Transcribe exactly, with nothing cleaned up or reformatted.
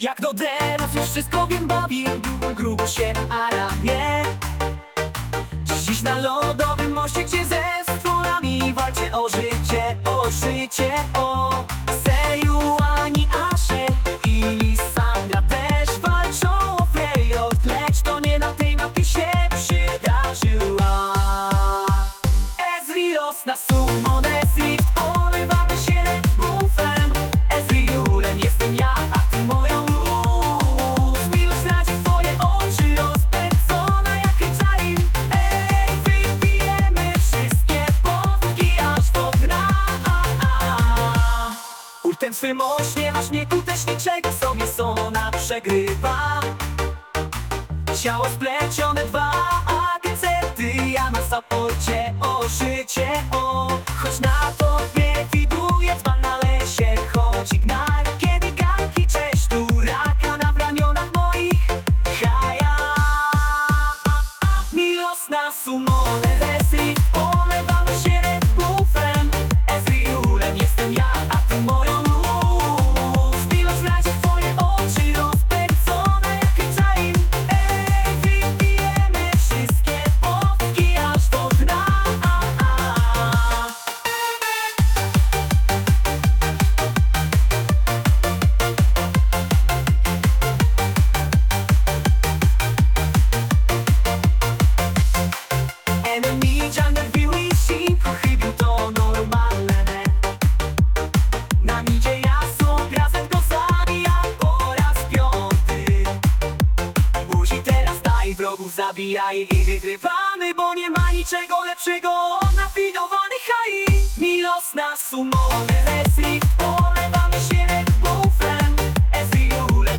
Jak do teraz już wszystko wiem, bawi grubo się, a ramię. Dziś na lodowym moście, gdzie ze stworami walczę o życie, o życie, o Seju, Ani, Asie i Sandra też walczą o Frejord, lecz to nie na tej mapie się przydarzyła. Ezreal na summon, Ezreal, polewamy się bufem. Ezrealem jestem ja, a ty moją luz. Miłość radzi twoje oczy, rozpędzona jak Hejczarin. Ej, wypijemy wszystkie potki, aż do dna. Ultem swym ośmiewasz mnie, tu też niczego sobie Sona przegrywa. Ciało splecione dwa, a gecety, ja na saporcie o życie, o choć na tobie widuje dzban, ale się chodzi gnar. Kiedy ganki, cześć, tu raka na ramionach moich haja. Miłosna sumone, Ezreal, polewamy się Red Bullem. Ezrealem jestem ja, a ty moją luz. Miłość radzi twoje oczy, rozpędzone jak Hejczarin. Ej, wypijemy wszystkie potki, aż do dna. Enemy jungle wbił i sync, chybił, to normalne. Na midzie jasno, grazet go zabija po raz piąty. Buzi teraz daj, wrogów zabijaj i wygrywamy, bo nie ma niczego lepszego od nafidowanych H I. Miłosna summon, Ezreal,